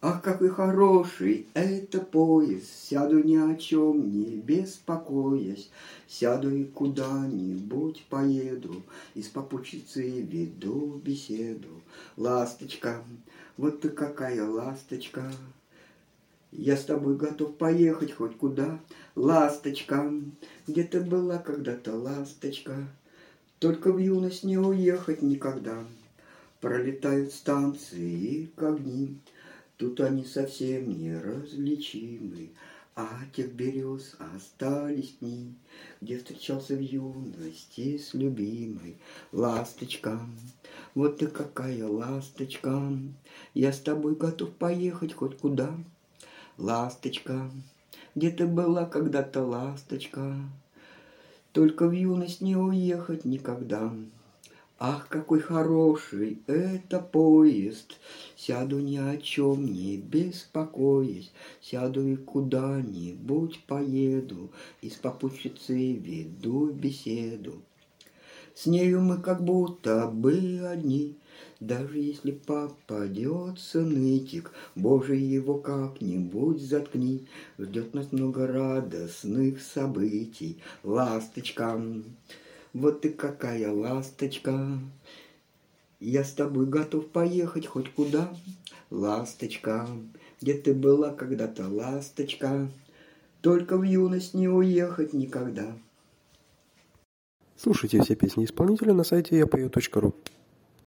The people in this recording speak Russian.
Ах, какой хороший это поезд, сяду ни о чем не беспокоясь, сяду и куда-нибудь поеду, и с попутчицей веду беседу. Ласточка, вот ты какая ласточка, я с тобой готов поехать хоть куда. Ласточка, где ты была когда-то, ласточка, только в юность не уехать никогда. Пролетают станции, как дни, тут они совсем неразличимы, а тех берез остались дни, где встречался в юности с любимой. Ласточка, вот ты какая ласточка, я с тобой готов поехать хоть куда. Ласточка, где ты была когда-то, ласточка, только в юность не уехать никогда. Ах, какой хороший это поезд, сяду ни о чем не беспокоясь, сяду и куда-нибудь поеду, и с попутчицей веду беседу. С нею мы как будто бы одни, даже если попадется нытик, Боже, его как-нибудь заткни, ждет нас много радостных событий. Ласточка, вот ты какая ласточка, я с тобой готов поехать хоть куда. Ласточка, где ты была когда-то, ласточка, только в юность не уехать никогда. Слушайте все песни исполнителя на сайте yapою.ru.